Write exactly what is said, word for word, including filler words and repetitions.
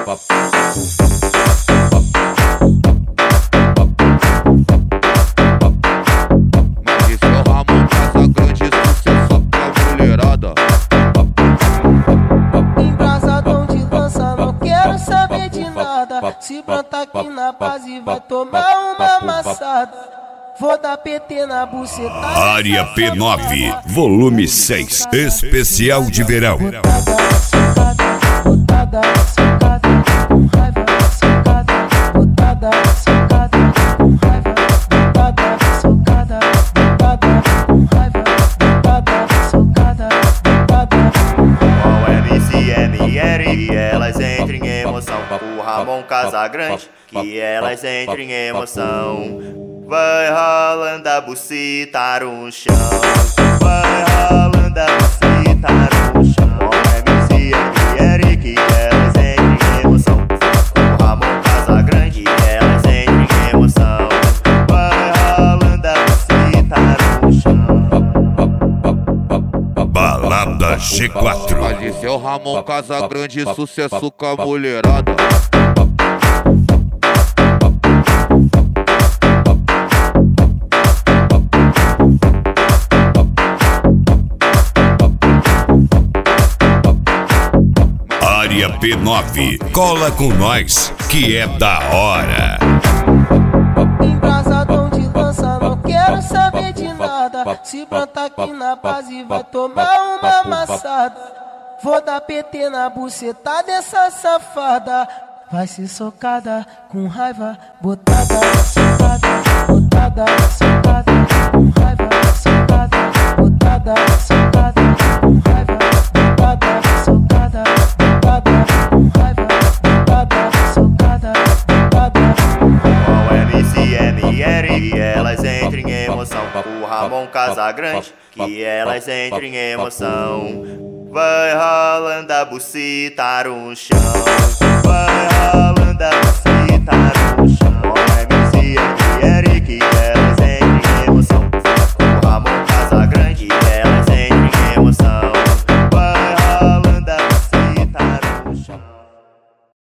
Se plantar aqui na base vai tomar uma amassada. Vou dar P T na buceta. Área P nove, volume seis, especial de verão. Botada, socada, com raiva, socada, botada, socada, com raiva, botada, socada, botada, com raiva, botada, socada, botada, com raiva. Com o M C M R, elas entram em emoção. O Ramon Casagrande, que elas entram em emoção. Vai ralando a buceta no chão. Vai ralando a buceta no chão. Com o M C M R, que elas entram em emoção. O Ramon Casagrande, que elas entram em emoção. Vai ralando a buceta no chão. Balada G quatro. Esse é o Ramon Casagrande, sucesso com a mulherada. Área P nove, cola com nós, que é da hora. Embrasadão de lança, não quero saber de nada. Se plantar aqui na base vai tomar uma amassada. Vou dar P T na buceta dessa safada. Vai ser socada, com raiva, botada, socada, botada, socada, com raiva, socada, botada, socada, com raiva, botada, socada, botada, com raiva, botada, socada, botada, com raiva. Com o M C M R, elas entram em emoção. O Ramon Casagrande, que elas entram em emoção. Vai ralando a buceta no chão. Vai ralando a buceta no chão.